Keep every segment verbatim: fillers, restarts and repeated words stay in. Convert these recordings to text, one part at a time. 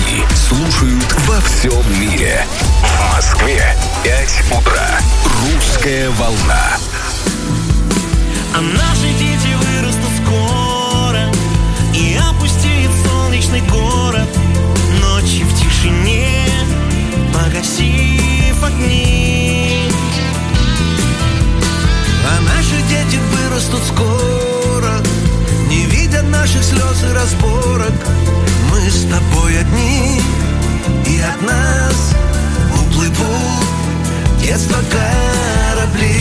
России слушают во всем мире. В Москве пять утра. Русская волна. А наши дети вырастут скоро, и опустеет солнечный город. Ночью в тишине, погасив огни. А наши дети вырастут скоро, не видя наших слез и разборок. Мы с тобой одни, и от нас уплывут детство корабли.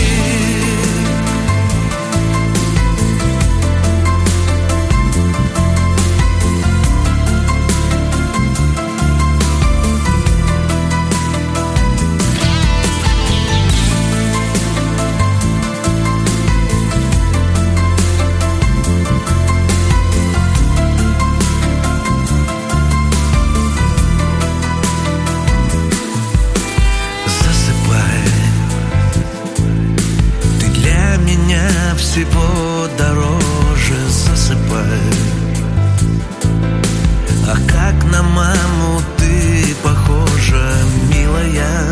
Всего дороже, засыпай. А как на маму ты похожа, милая.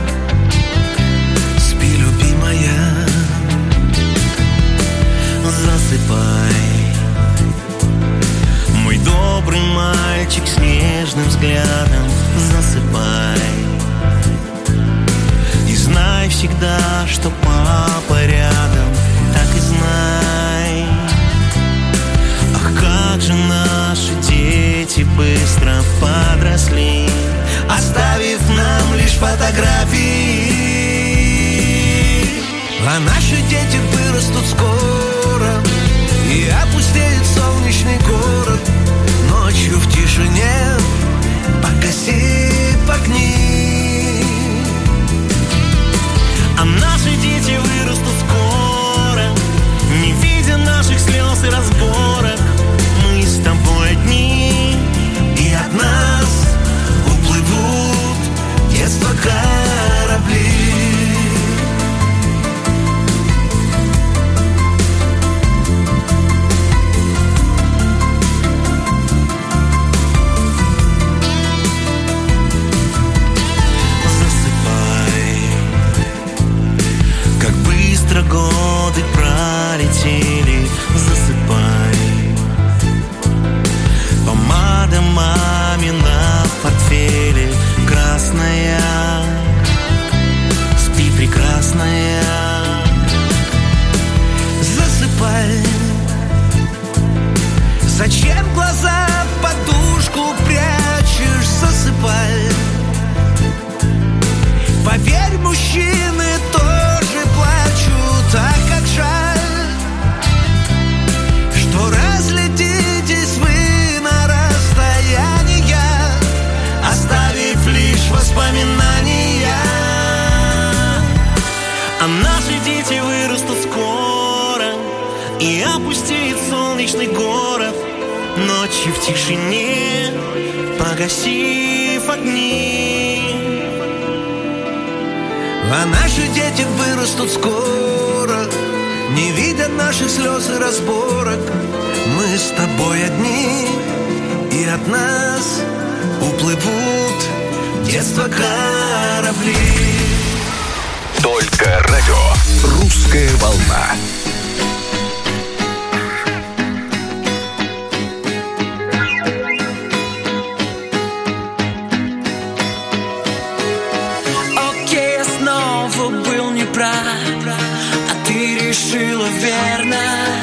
Спи, любимая, засыпай. Мой добрый мальчик с нежным взглядом, засыпай. И знай всегда, что папа рядом. Так и знай. Ах, как же наши дети быстро подросли, оставив нам лишь фотографии. А наши дети вырастут скоро, и опустеет солнечный город. Ночью в тишине, погасив огни. А наши дети вырастут скоро, не видя наших слез и разборок. Мы с тобой одни, и от нас уплывут детство корабли. Годы пролетели, засыпай. Помада мамина в портфеле красная. Спи, прекрасная. Засыпай. Зачем глаза подушку прячешь? Засыпай. Поверь, мужчины тоже плачут, а как жаль, что разлетитесь вы на расстояние, оставив лишь воспоминания. А наши дети вырастут скоро, и опустеет солнечный город. Ночью в тишине, погасив огни. А наши дети вырастут скоро, не видя наших слез и разборок. Мы с тобой одни, и от нас уплывут детство корабли. Только радио «Русская волна». А ты решила верно,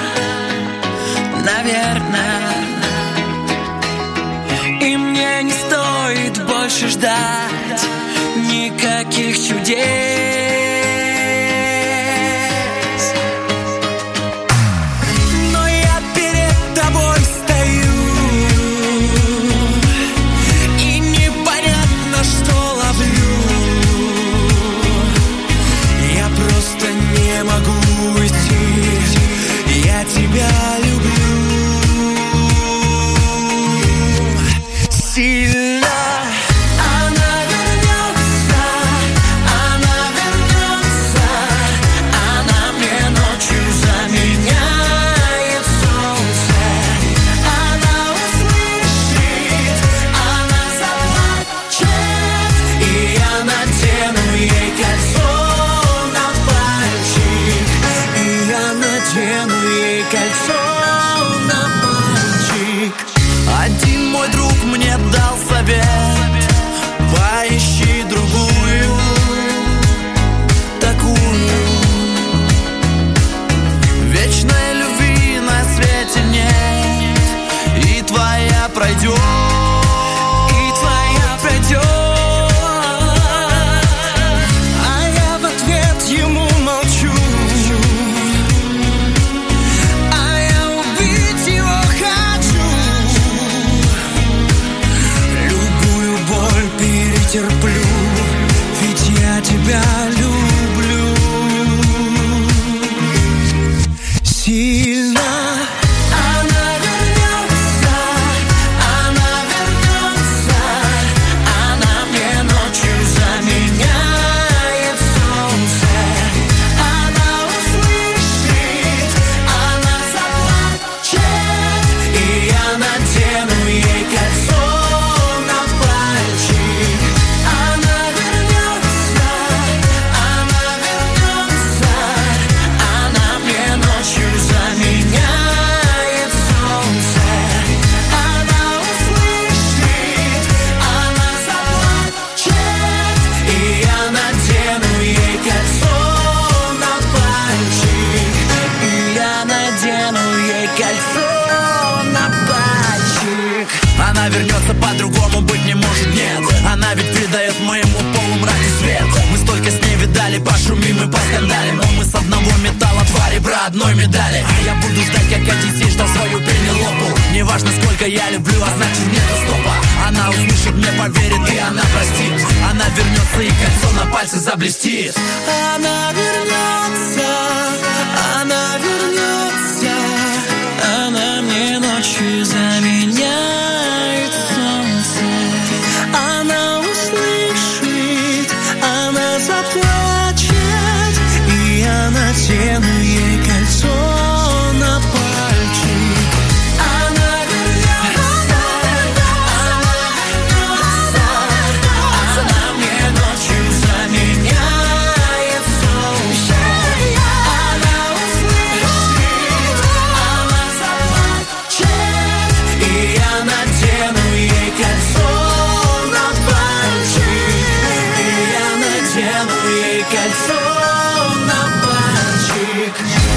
наверное. И мне не стоит больше ждать никаких чудес. Но я перед тобой стою, и непонятно, что ловлю. Просто не могу уйти, я тебя люблю сильно. Она вернется, она надену ей кольцо на пальчик. Один мой друг мне дал совет: поищи другую, такую. Вечной любви на свете нет, и твоя пройдет, и твоя пройдет. А я в ответ ему молчу, а я убить его хочу. Любую боль перетерплю, ведь я тебя люблю сильно. Она вернется, она вернется, она мне ночью заменяет солнце. Она услышит, она заплачет, и я надену ей кольцо на пальчик. Она вернется, она вернется, она мне ночью заменяет солнце. Она услышит, она заплачет, и я надену ей кольцо на пальчик. И я надену ей кольцо на пальчик. Она вернется, по-другому быть не может, нет. Она ведь придает моему полумраке свет. Мы столько с ней видали, пошумим и поскандалим, но мы с одного металла, два ребра одной медали. А я буду ждать, как Одиссей ждал свою Пенелопу. Неважно, сколько я люблю, а значит нету стопа. Она услышит, мне поверит, и она простит. Она вернется, и кольцо на пальце заблестит. Она вернется, она вернется, она мне ночью заменяет солнце. Она услышит, она заплачет, и я надену ей кольцо на пальчик. Она вернется, она вернется, она мне ночью заменяет солнце. Она услышит, она заплачет, и я надену ей кольцо на пальчик. И я надену ей кольцо на пальчик.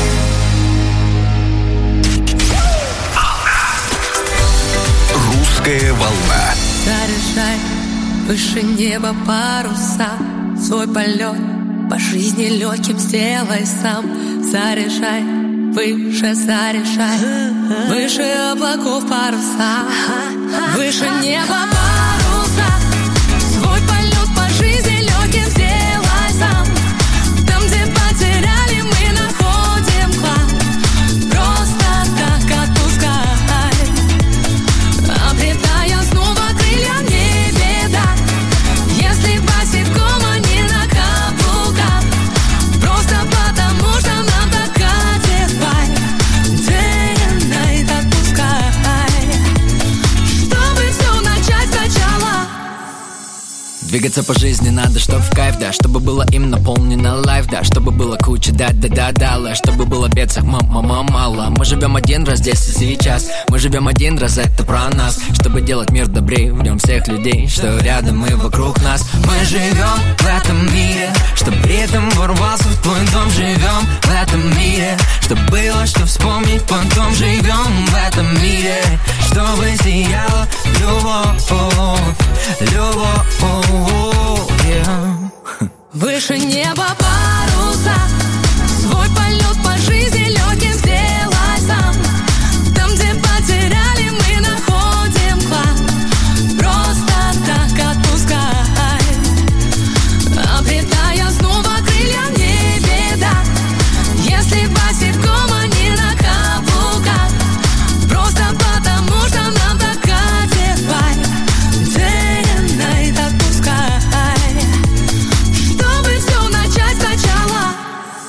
Русская волна. Заряжай выше неба паруса, свой полет по жизни легким сделай сам. Заряжай выше, заряжай выше облаков паруса, выше неба паруса, свой полет по жизни легким сделай сам. Там, где потеряли, мы находим клад. Просто так отпускай, обретая снова крылья, не беда. Если босиком, а не на каблуках, просто потому что нам так катит вайб. Day and night отпускай, чтобы все начать сначала. Двигаться по жизни надо, чтоб в кайф, да. Чтобы было им наполнено лайф, да. Чтобы было куча да-да-да-да, чтобы было бедцах мама мало. Мы живем один раз здесь и сейчас, мы живем один раз, это про нас. Чтобы делать мир добрее, в нем всех людей, что рядом и вокруг нас. Мы живем в этом мире, чтоб ритм ворвался в твой дом. Живем в этом мире, чтоб было что вспомнить потом. Живем в этом мире, чтобы сияла любовь, любовь. Yeah. Выше неба паруса, свой полет по жизни легким сделай сам. Там, где потеряли, мы находим клад. Просто так отпускай, обретая снова крылья, не беда. Если босиком, а не на каблуках, просто потому что нам так катит вайб. Day and night отпускай, чтобы все начать сначала.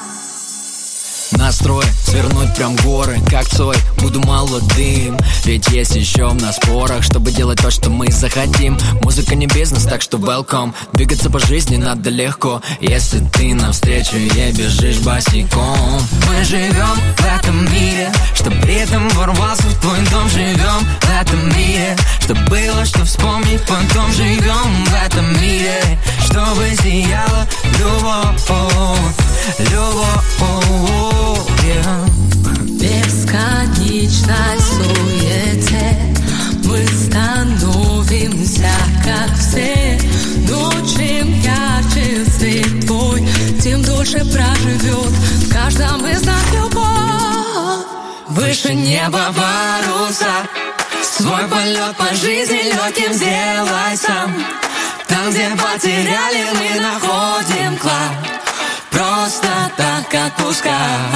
прям горы, как Цой, буду молодым. Ведь есть еще в нас порох, чтобы делать то, что мы захотим. Музыка не бизнес, так что welcome. Двигаться по жизни надо легко, если ты навстречу ей бежишь босиком. Мы живем в этом мире, чтобы ритм ворвался в твой дом. Живем в этом мире, что было, что вспомнить потом. Живем в этом мире, чтобы сияла любовь, любовь, yeah. В бесконечной суете мы становимся как все. Но чем ярче свет твой, тем дольше проживет в каждом из нас любовь. Выше неба паруса, свой полет по жизни легким сделай сам. Там, где потеряли, мы находим клад. Просто так отпускай,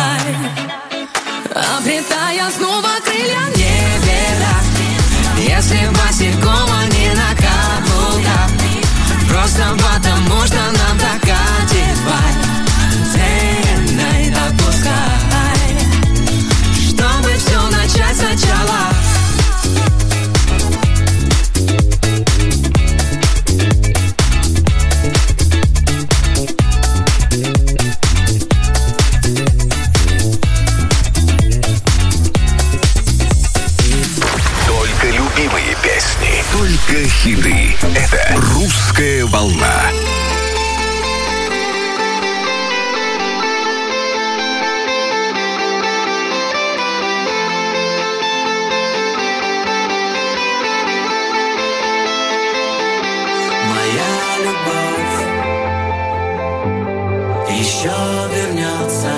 обретая снова крылья, не беда. Если босиком, а не на каблуках. Просто потому, что нам так одевай. Day and night отпускай, чтобы все начать сначала. Только хиты. Это «Русская волна». Моя любовь еще вернется,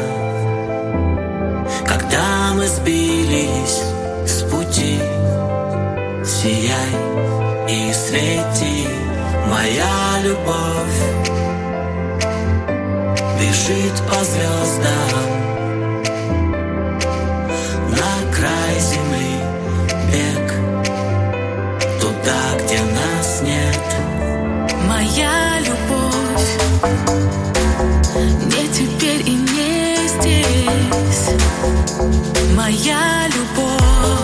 когда мы сбились с пути. Сияй и свети, моя любовь бежит по звездам на край земли, бег туда, где нас нет. Моя любовь не теперь и не здесь. Моя любовь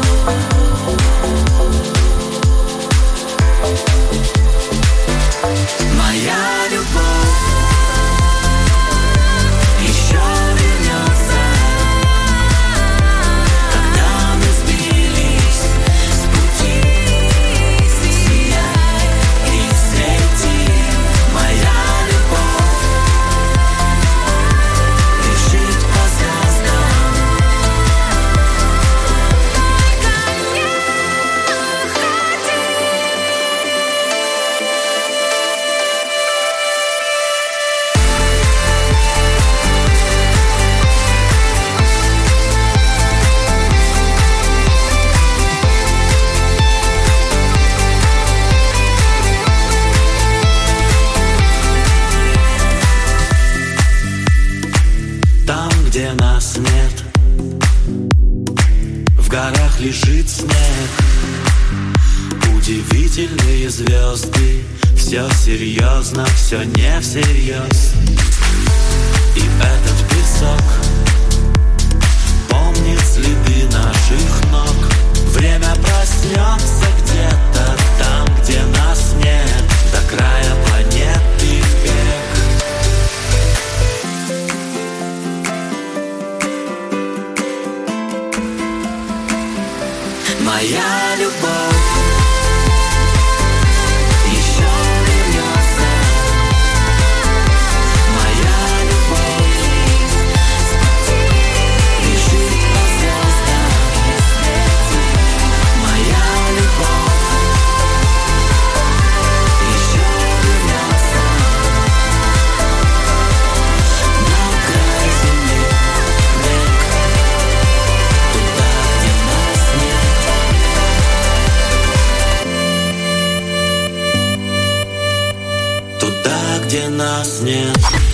Моя любовь еще вернется, когда мы сбились с пути. Сияй и свети, моя любовь бежит по звездам. Там, где нас нет, в горах лежит снег. Удивительные звезды, все серьезно, все не всерьез. И этот песок помнит следы наших ног. Время проснется где-то там, где нас нет, до края планеты в бег. Моя любовь еще вернется. Моя любовь бежит по звездам. Моя любовь еще вернется на край земли, век туда, где нас нет. Туда, где нас нет.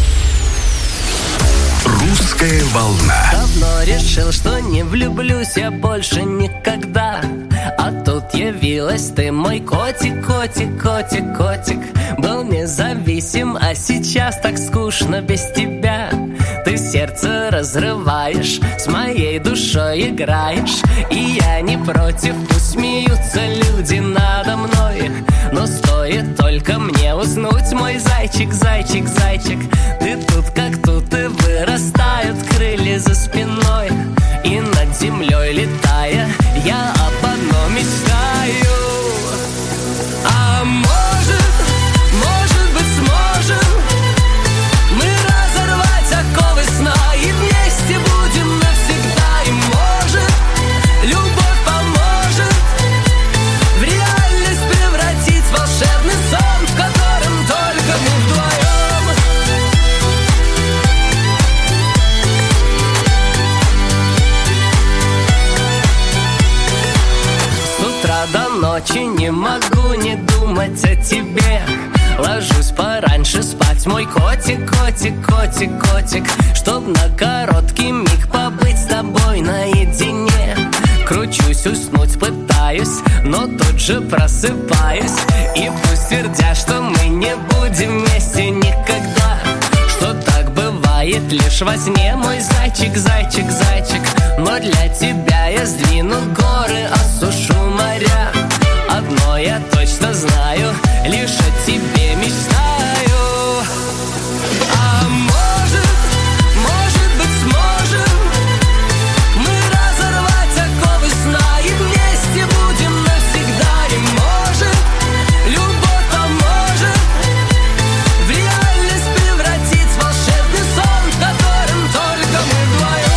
«Русская волна». Давно решил, что не влюблюсь я больше никогда. А тут явилась ты, мой котик, котик, котик, котик. Был независим, а сейчас так скучно без тебя. Ты сердце сердце разрываешь, с моей душой играешь. И я не против, пусть смеются люди надо мной, но стоит только мне уснуть, мой зайчик, зайчик, зайчик. Ты тут как тут, и вырастают крылья за спиной, и над землей летая, я об одном мечтаю. А может, может быть сможем мы разорвать оковы сна и вместе будем навсегда. И может, любовь поможет в реальность превратить волшебный сон, в котором только мы вдвоем. С утра до ночи не могу не думать о тебе. Ложусь пораньше спать, мой котик, котик, котик, котик, чтоб на короткий миг побыть с тобой наедине. Кручусь, уснуть пытаюсь, но тут же просыпаюсь. И пусть твердят, что мы не будем вместе никогда, что так бывает лишь во сне, мой зайчик, зайчик, зайчик. Но для тебя я сдвину горы, осушу моря. Одно я точно знаю, лишь о тебе мечтаю. А может, может быть сможем мы разорвать оковы сна и вместе будем навсегда. И может, любовь поможет в реальность превратить волшебный сон, в котором только мы вдвоем.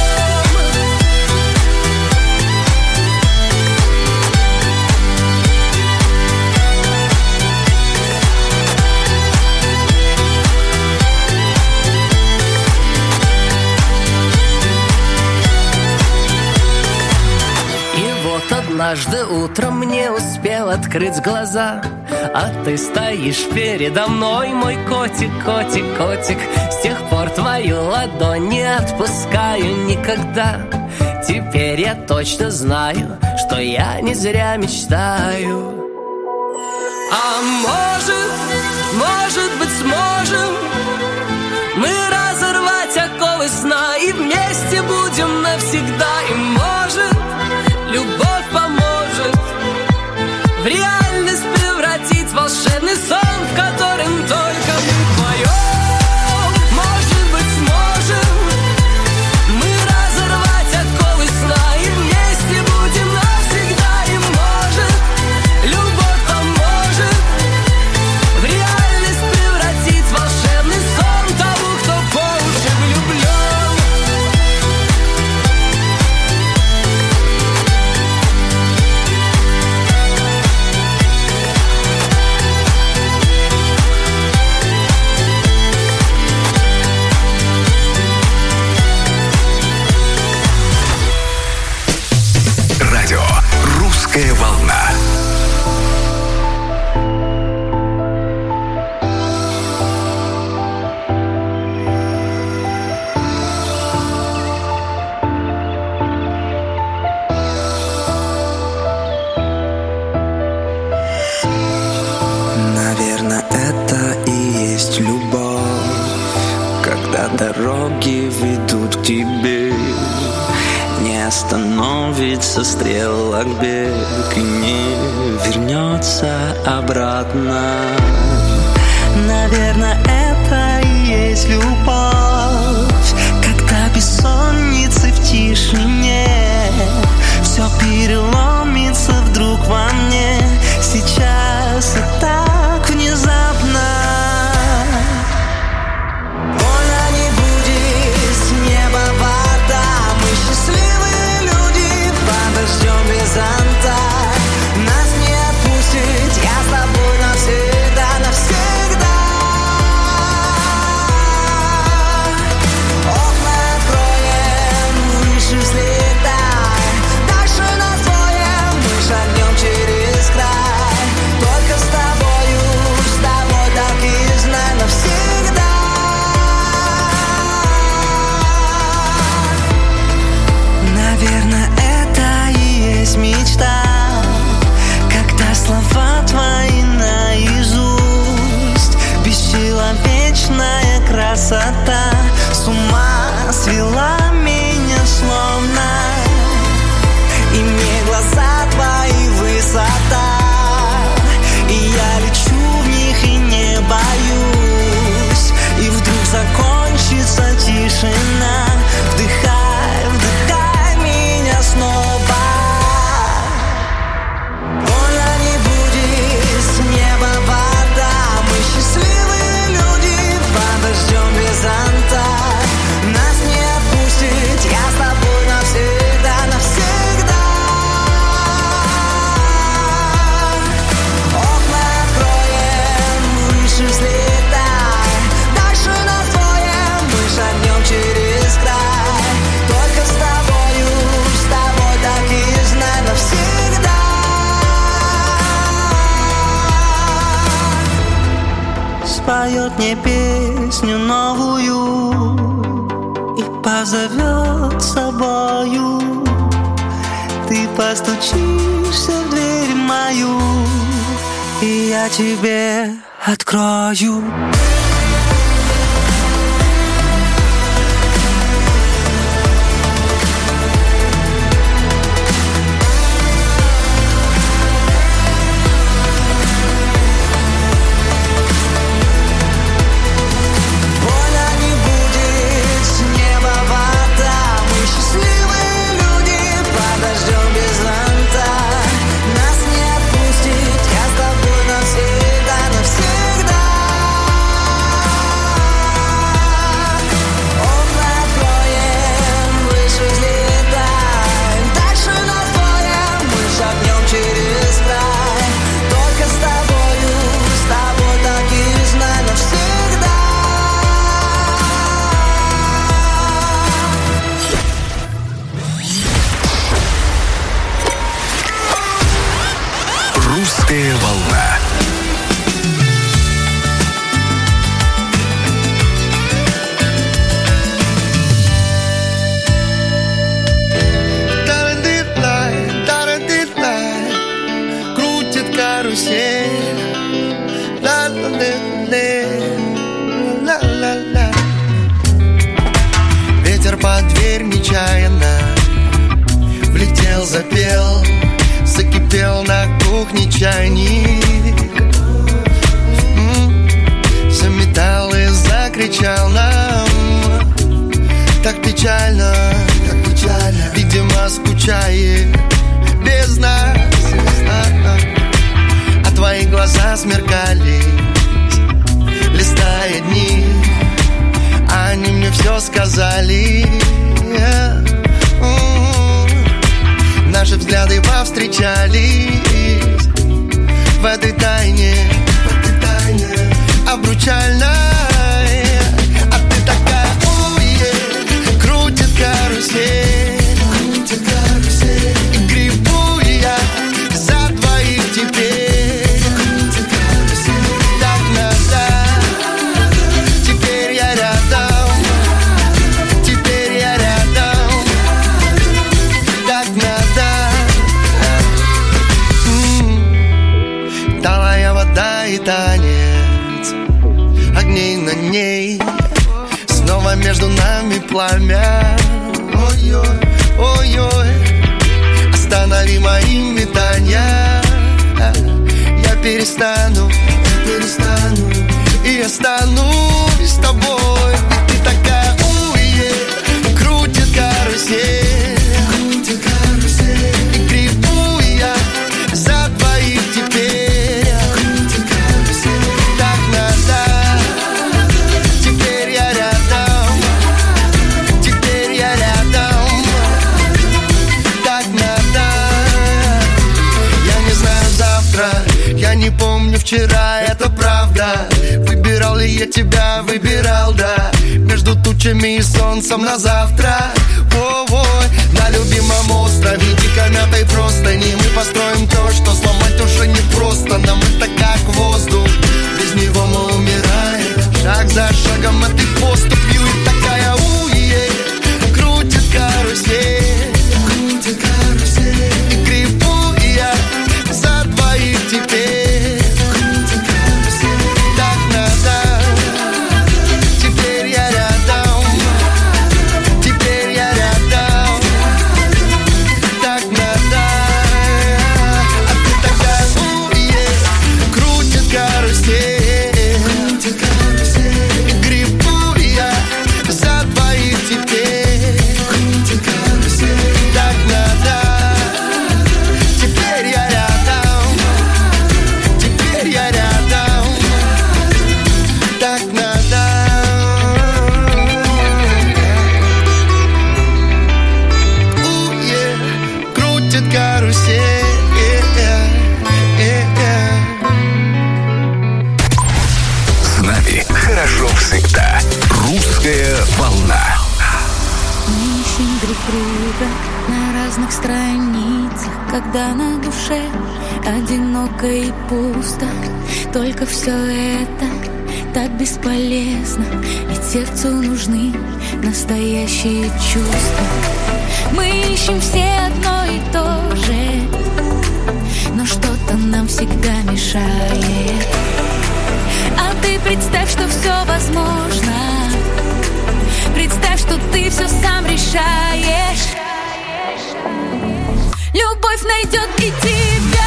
Однажды утром не успел открыть глаза, а ты стоишь передо мной, мой котик, котик, котик. С тех пор твою ладонь не отпускаю никогда. Теперь я точно знаю, что я не зря мечтаю. А может, может быть сможем мы разорвать оковы сна и вместе будем навсегда. И может, любовь поможет в реальность превратить волшебный сон, в котором только мы вдвоем. Может быть сможем мы разорвать оковы сна и вместе будем навсегда. И может, любовь поможет в реальность превратить волшебный сон того, кто по уши влюблен. Радио «Русская волна». Наверное, это и есть любовь, когда дороги ведут к тебе. Не остановится стрелок бег и не вернется обратно. Наверное, это и есть любовь, когда бессонницы в тишине все переломится вдруг во мне. Сейчас и так внезапно. Больно не будет с неба вода. Мы счастливые люди, подождем без зонта. Нас не отпустит, я с тобой навсегда, навсегда. Окна откроем, выше взлетаем. споет мне песню новую и позовет с собою. Ты постучишься в дверь мою, и я тебе открою. Русская волна. Крутит карусель. Ла-ла-ла-ла-ла-ла-ла. Ветер под дверь нечаянно влетел, запел, закипел на кухне чайник. М-м, заметал и закричал нам. Так печально, так печально. Видимо, скучает без нас. А-а. А твои глаза смеркались, листая дни. Они мне все сказали. Наши взгляды повстречались в этой тайне, в этой тайне обручальной. А ты такая, уе, крутит карусель, крутит карусель. И грибу я за двоих теперь, крутит карусель. Так надо, теперь я рядом, теперь я рядом. Так надо. Талая вода и танец огней на ней. Снова между нами пламя. Ой-ой, ой-ой. Останови мои метания. Я перестану, я перестану и останусь с тобой. И ты такая, уе, крутит карусель, крутит карусель. И грибу я за двоих теперь. Я не помню вчера, это правда. Выбирал ли я тебя, выбирал, да. Между тучами и солнцем на завтра. Ой, на любимом острове дикомятой простыни мы построим то, что сломать уже непросто. Нам это как воздух, без него мы умираем. Шаг за шагом этой поступью. И такая, уе, крутит карусель, крутит карусель. И грибу я за двоих теперь. Когда на душе одиноко и пусто, только все это так бесполезно, ведь сердцу нужны настоящие чувства. Мы ищем все одно и то же, но что-то нам всегда мешает. А ты представь, что все возможно. Представь, что ты все сам решаешь. Любовь найдет и тебя.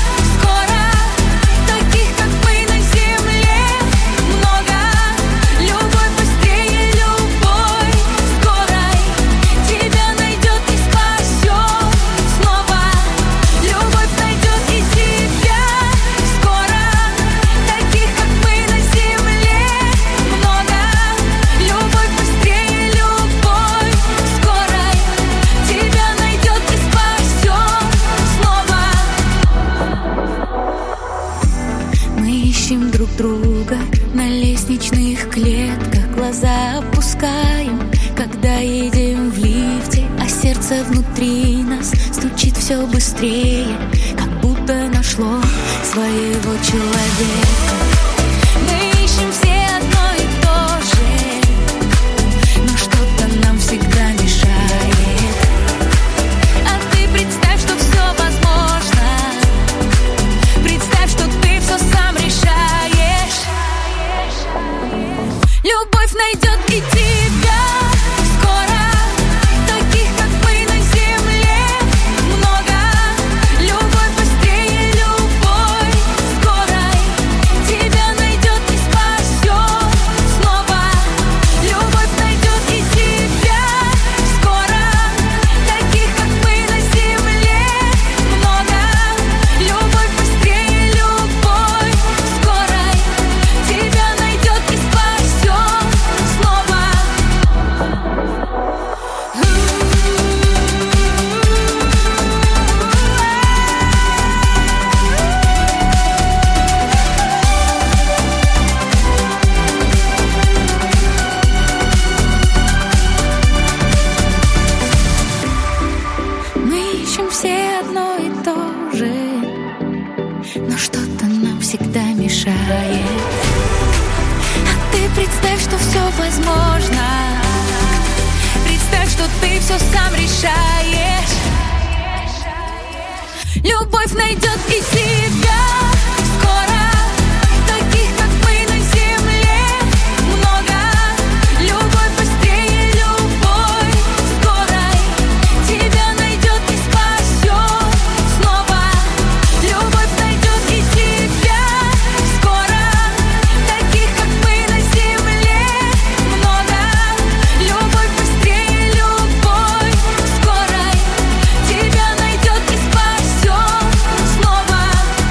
Друга на лестничных клетках, глаза опускаем, когда едем в лифте, а сердце внутри нас стучит все быстрее, как будто нашло своего человека. Мы ищем все одно и то же, но что-то нам всегда мешает. А ты представь, что все возможно. Представь, что ты все сам решаешь. Любовь найдет и тебя скоро. Таких, как мы на земле, много. Любовь быстрее любой скорой. Тебя найдет и спасет снова. Любовь найдет и тебя скоро. Таких, как мы на земле, много. Любовь быстрее любой скорой. Тебя найдет и спасет. Мы ищем все одно и то же, но что-то нам всегда мешает. А ты представь, что все возможно. Представь, что ты все сам решаешь. Любовь найдет и тебя скоро. Таких, как мы на земле, много. Любовь быстрее любой скорой. Тебя найдет и спасет снова. Любовь найдет и тебя скоро. Таких, как мы на земле, много. Любовь быстрее любой скорой. Тебя найдет и спасет снова.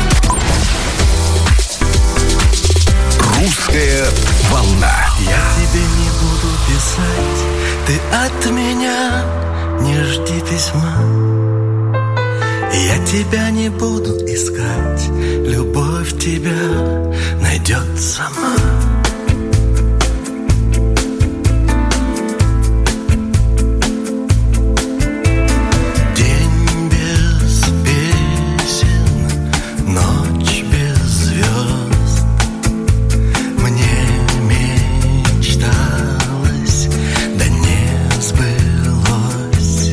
Русская волна. Я тебе не буду писать, ты от меня не жди письма. Я тебя не буду искать, любовь тебя найдет сама. День без песен, ночь без звезд. Мне мечталось, да не сбылось.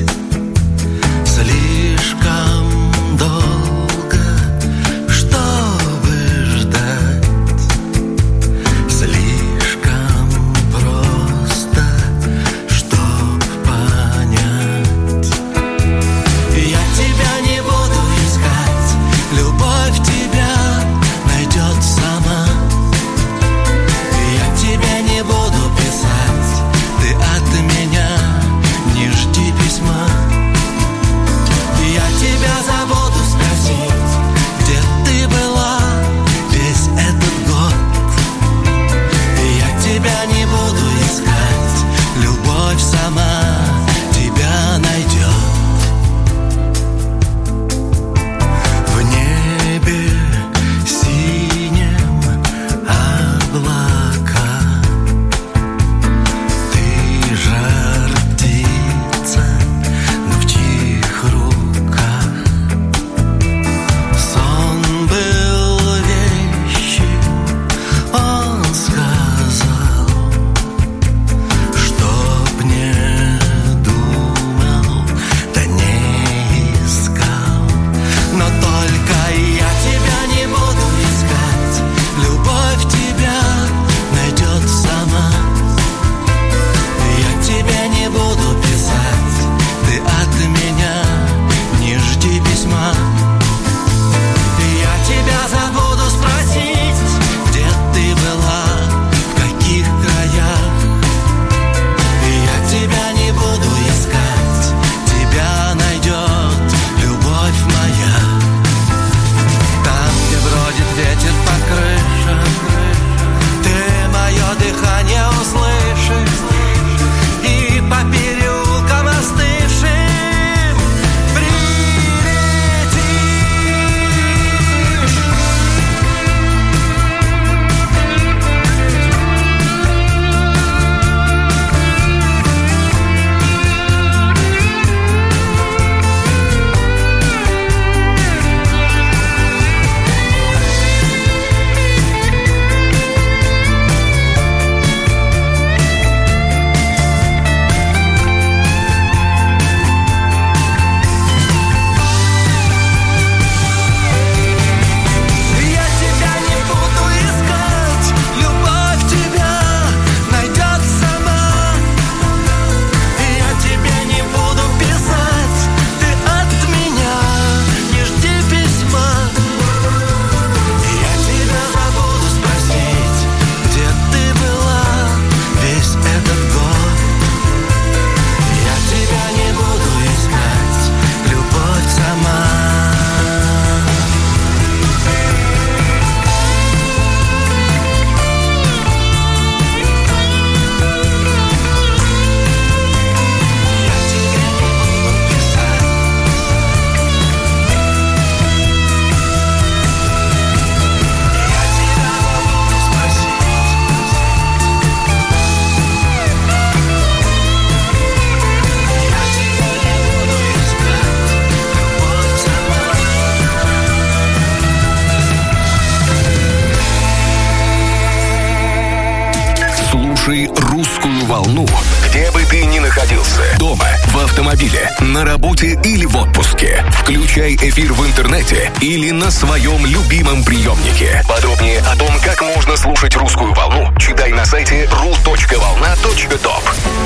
Слишком долго, чтобы ждать. русскую волну, где бы ты ни находился. Дома, в автомобиле, на работе или в отпуске. Включай эфир в интернете или на своем любимом приемнике. Подробнее о том, как можно слушать русскую волну, читай на сайте ру точка волна точка топ.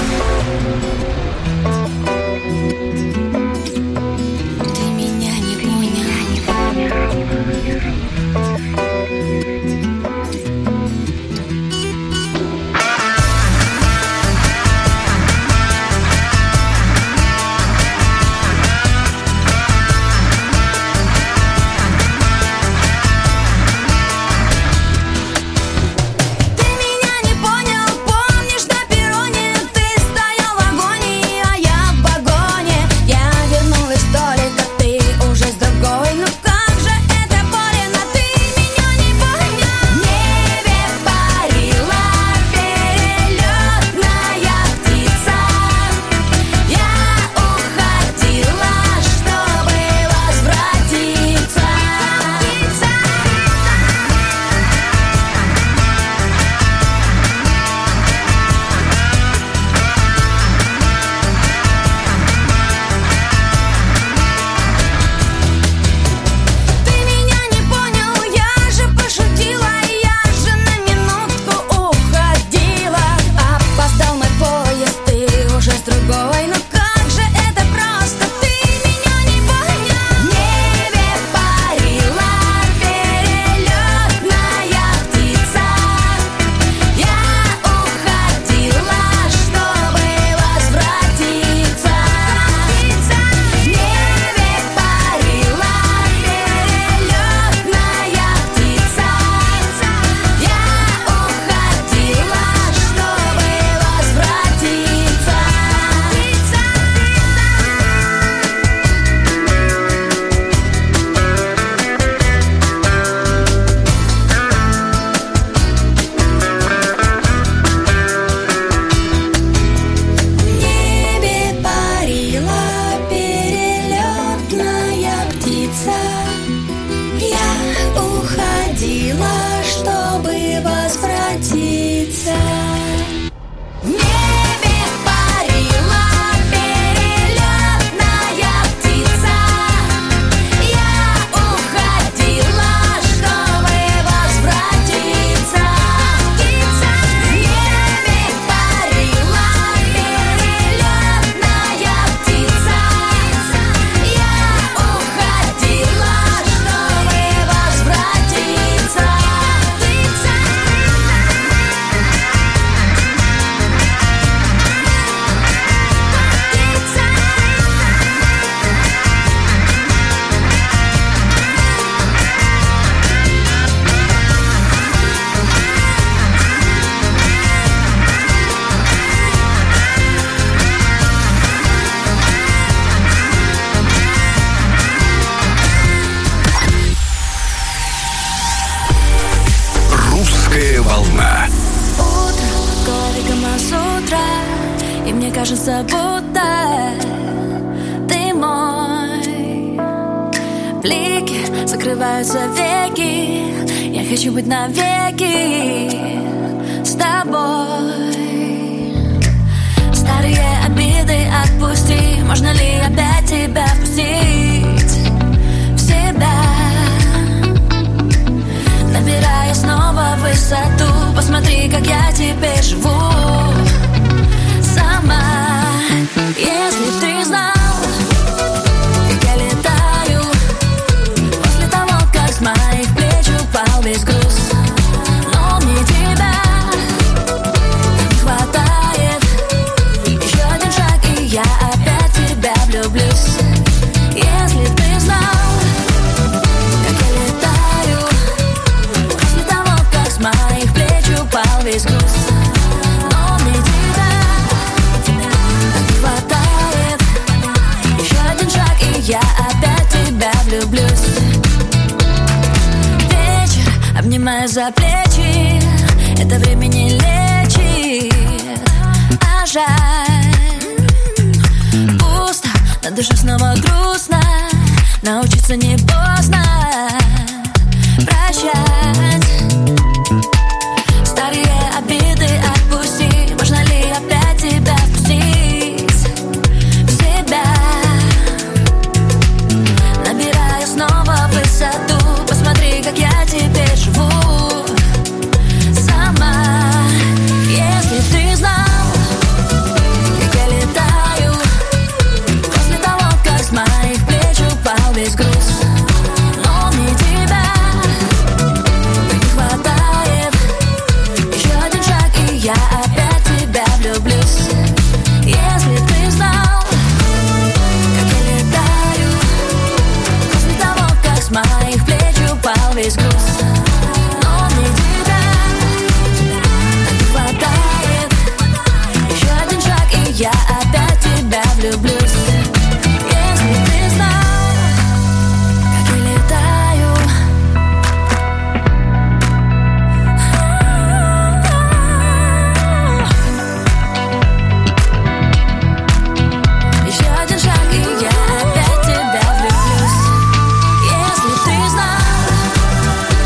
Кажется, будто ты мой. Блики, закрываются веки. Я хочу быть навеки с тобой. Старые обиды отпусти. Можно ли опять тебя впустить в себя? Набирая снова высоту. Посмотри, как я теперь живу сама. Если ты знал, как я летаю после того, как с моих плеч упал весь груз. Но мне тебя не хватает. Еще один шаг, и я опять в тебя влюблюсь. Если ты знал, как я летаю после того, как с моих плеч упал весь груз. Я опять в тебя влюблюсь. Вечер, обнимаю за плечи. Это время не лечит, а жаль. Пусто, на душе снова грустно. Научиться не поздно прощать. Старые обиды отпусти. весь груз. Но мне тебя не хватает. Еще один шаг, и я опять в тебя влюблюсь. Если ты знал, как я летаю после того, как с моих плеч упал весь груз. Но мне тебя не хватает. Еще один шаг, и я опять в тебя влюблюсь. Если ты знал, как я летаю. Еще один шаг, и я опять в тебя влюблюсь. Если ты знал,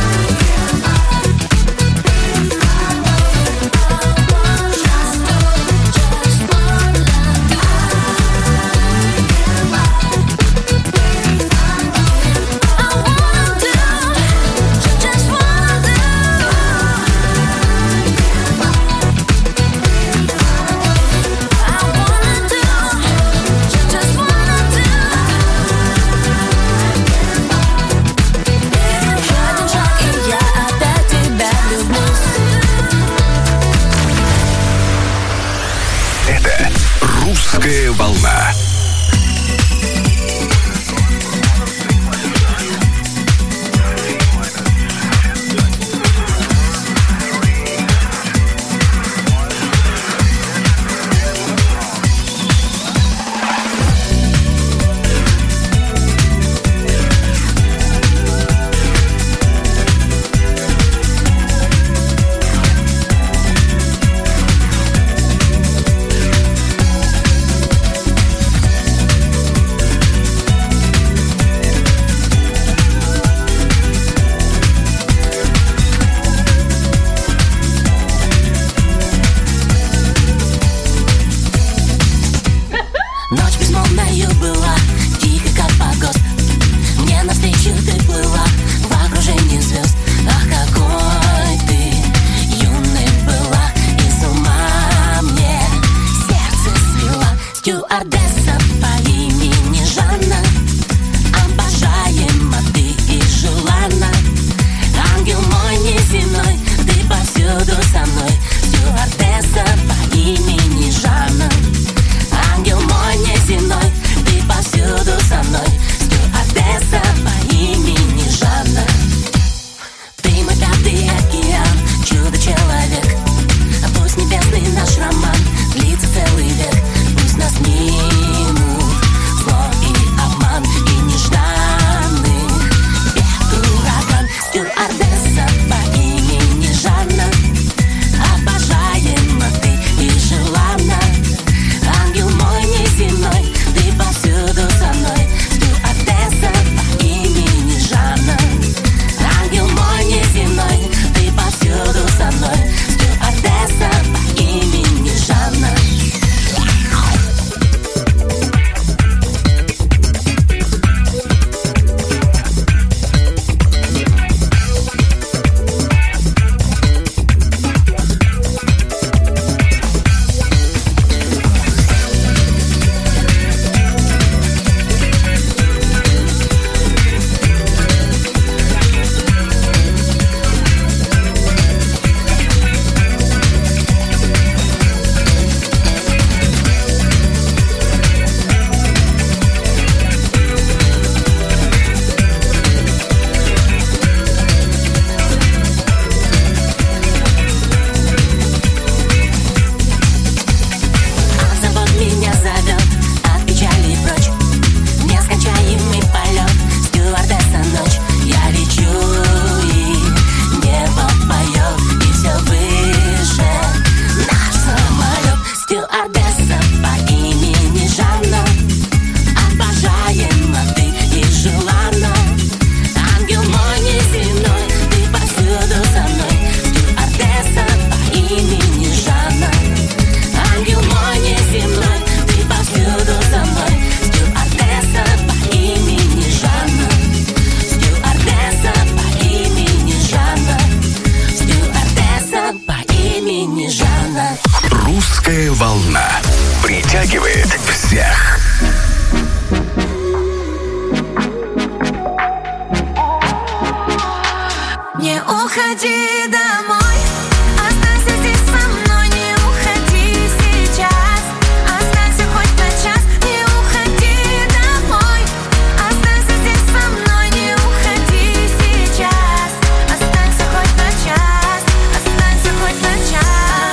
уходи домой. Останься здесь со мной, не уходи сейчас. Останься хоть на час, не уходи домой. Останься здесь со мной, не уходи сейчас. Останься хоть на час, останься хоть на час.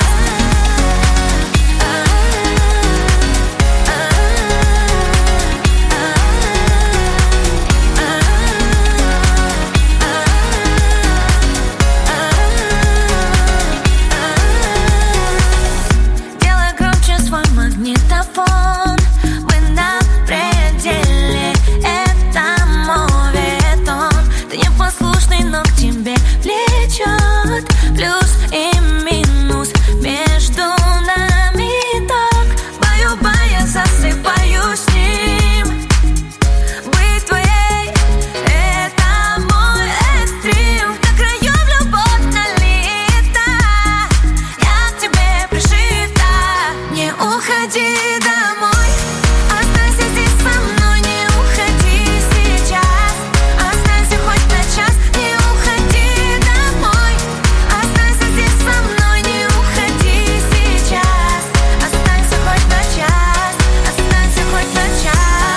Делай громче свой магнитофон. Мы на пределе, это моветон. Ты непослушный, но к тебе влечет. Плюс и минус между нами так. Баю-баю, засыпаю с ним. Быть твоей — это мой экстрим. До краев любовь налита. Я к тебе пришита. Не уходи домой. Останься здесь со мной, не уходи сейчас. Останься хоть на час, не уходи домой. Останься здесь со мной, не уходи сейчас. Останься хоть на час, останься хоть на час.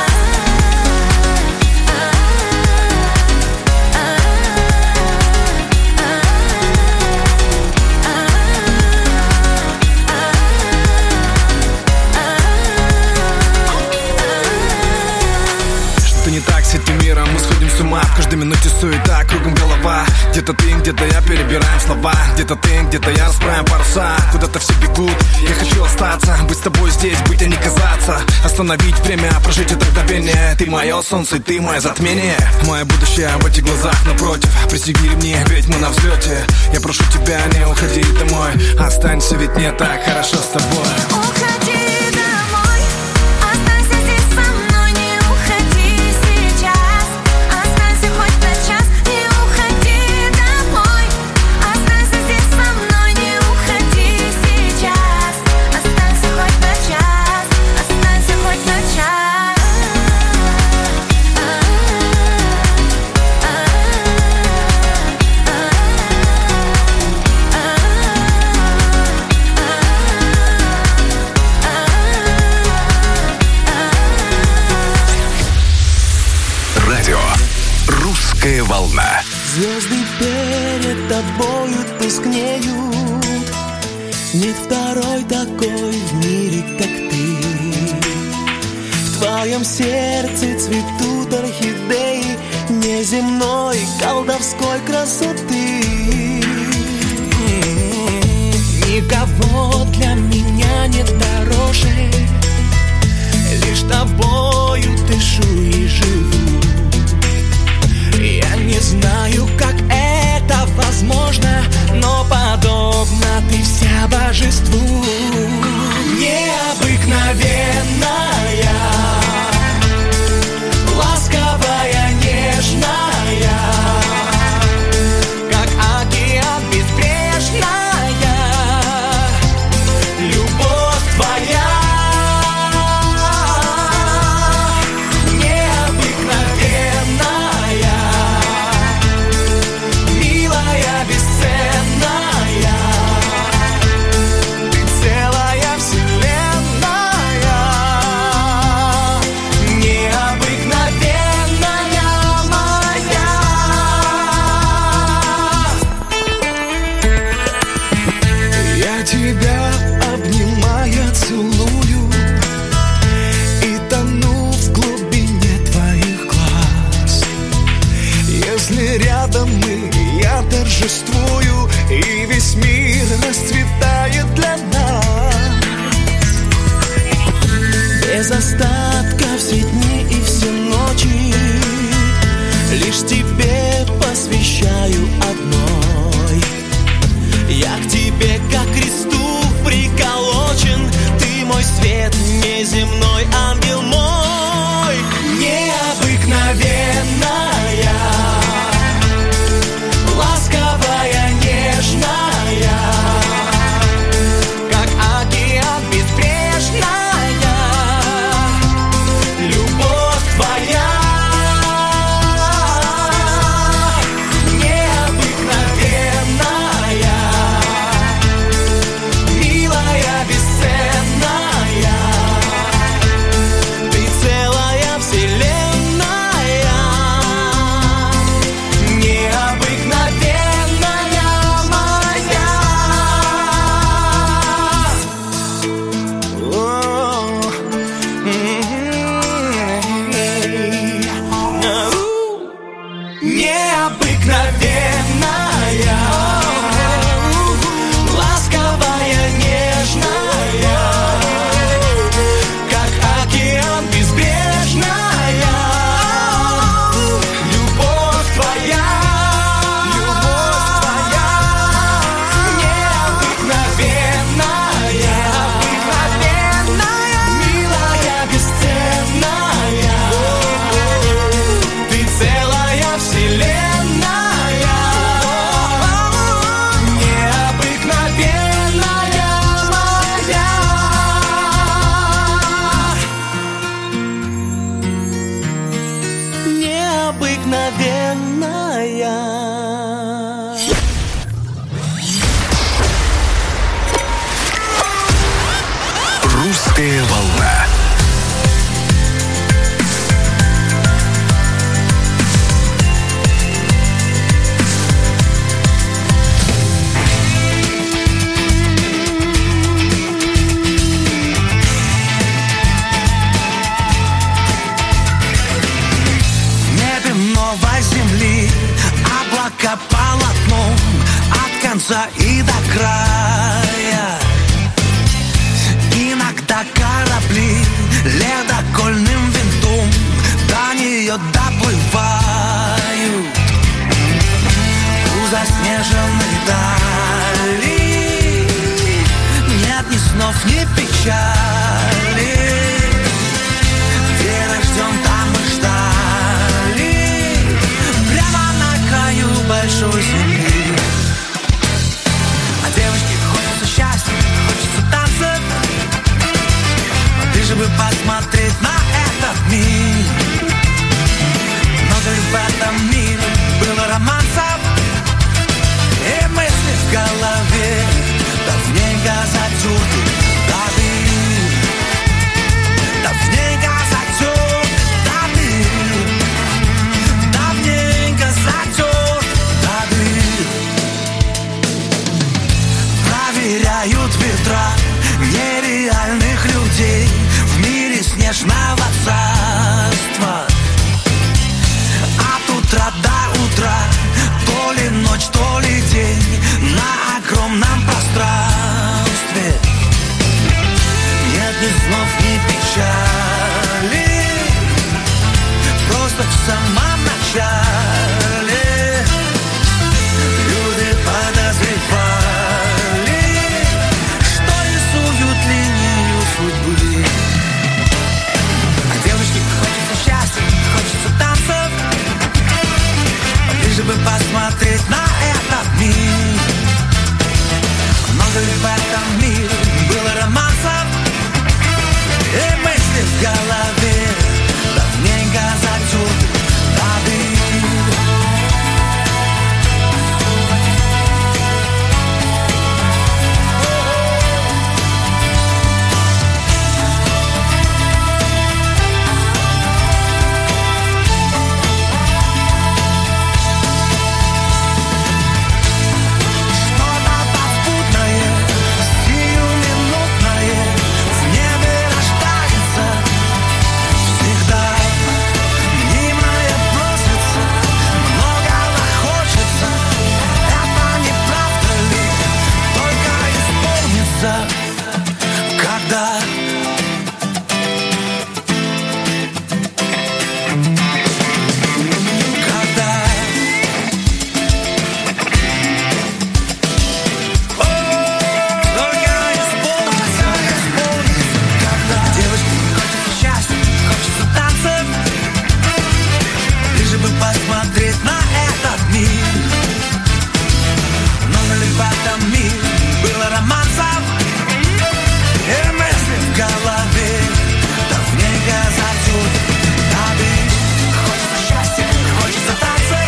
Что не так с этим миром, мы сходим с ума. В каждой минуте суета, кругом голова. Где-то ты, где-то я, перебираем слова. Где-то ты, где-то я, расправим паруса. Куда-то все бегут, я хочу остаться. Быть с тобой здесь, быть, а не казаться. Остановить время, прожить это мгновение. Ты мое солнце, ты мое затмение. Мое будущее в этих глазах напротив. Присягни мне, ведь мы на взлете. Я прошу тебя, не уходи домой. Останься, ведь мне так хорошо с тобой. Уходи домой. Останься здесь со мной, не уходи сейчас. Останься хоть на час, не уходи домой. Останься здесь со мной, не уходи сейчас. Останься хоть на час, останься хоть на час. Радио «Русская волна». Звезды перед тобою тускнеют. Нет второй такой в мире, как ты. В твоем сердце цветут орхидеи неземной колдовской красоты. Никого для меня нет дороже. Лишь тобою дышу и живу. Я не знаю, как это возможно, но подобно ты вся божеству. Необыкновенная, ласковая, нежная, как океан безбрежная, любовь твоя. Тебя обнимая, целую и тону в глубине твоих глаз. Если рядом мы, я торжествую, и весь мир расцветает для нас. Без остатка все дни и все ночи лишь тебе посвящаю одной. Я к тебе, как к кресту, приколочен. Ты мой свет, неземной ангел мой. Необыкновенная, ласковая, нежная, как океан безбрежная, любовь твоя. Необыкновенная. необыкновенная, ласковая, нежная, как океан безбрежная. Любовь твоя, любовь твоя, необыкновенная, необыкновенная, милая, бесценная. Ты целая вселенная, необыкновенная моя. Необыкновенная. Русская волна. В небе новой земли облака полотном от конца и до края. Иногда корабли ледокольным винтом до нее доплывают. У заснеженной дали нет ни снов, ни печали. Где рожден, там мы ждали, прямо на краю большой земли. А девочке хочется счастья, хочется танцев. А ты же бы посмотреть на этот мир. Много ли в этом мире было романсов и мысли в голове, давненько затерты даты, давненько затерты даты, давненько затерты даты. Проверяют ветра нереальных людей в мире снежного царства. От утра до утра, то ли ночь, то ли день, на огромном пространстве. Нет ни снов, ни печали, просто в самом начале люди подозревали, что рисуют линию судьбы. А девушке хочется счастья, хочется танцев. Ближе бы посмотреть на этот мир. Много ли в этом мире было романсов и мысли в голове, давненько затерты даты. Когда Когда О, только исполнится, исполнится. Когда девочке хочется счастья, хочется танцев. Ближе бы посмотреть на этот мир. Много ли в этом мире было романсов и мысли в голове, давненько затерты даты. Хочется счастья, хочется танцев.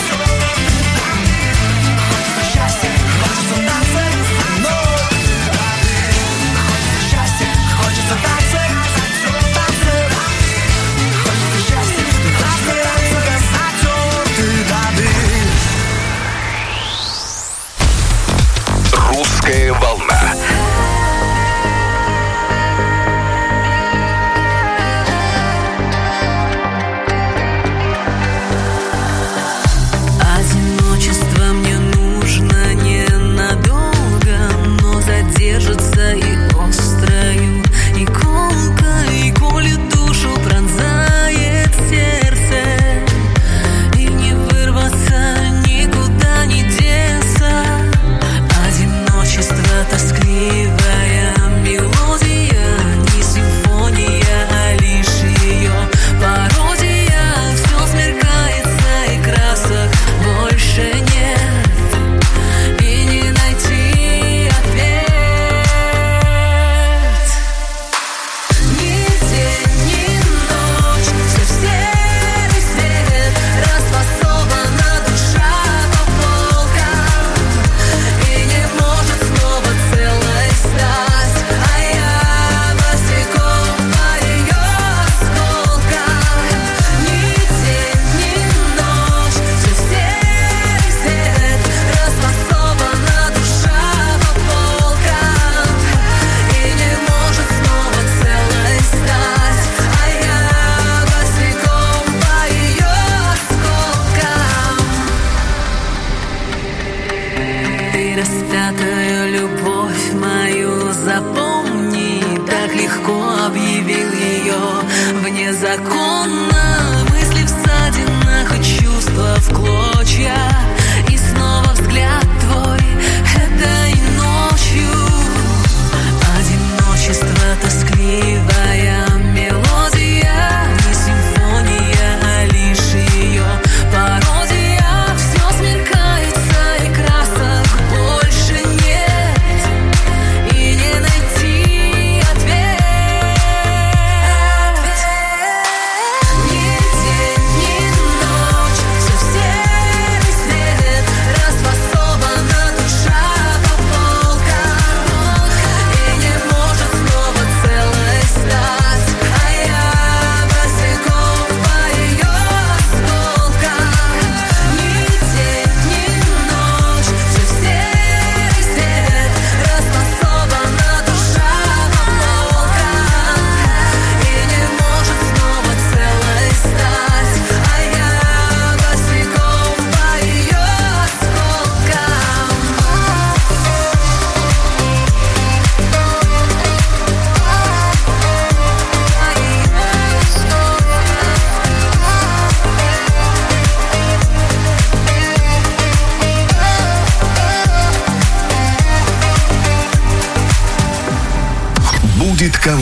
Хочется счастья, хочется танцев. Но хочется счастья, хочется танцев. Хочется счастья, давненько затерты даты.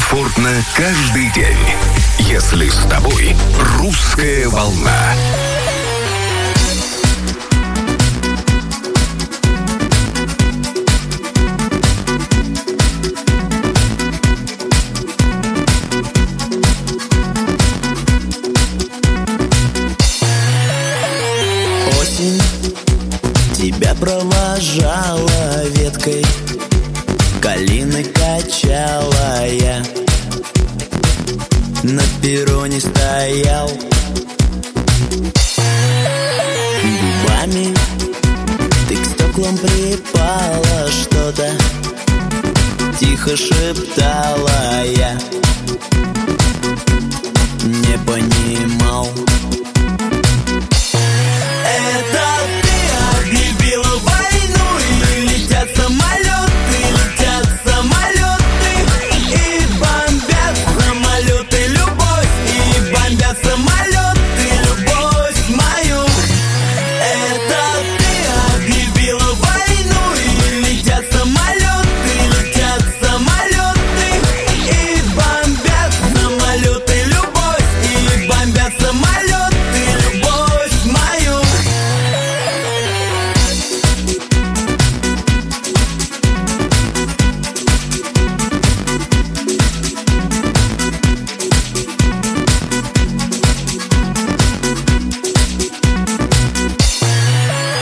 комфортно каждый день. Если с тобой русская волна. Осень тебя провожала веткой, калины качала я. На перроне стоял, губами ты к стеклам припала, что-то тихо шептала я. Не понимал,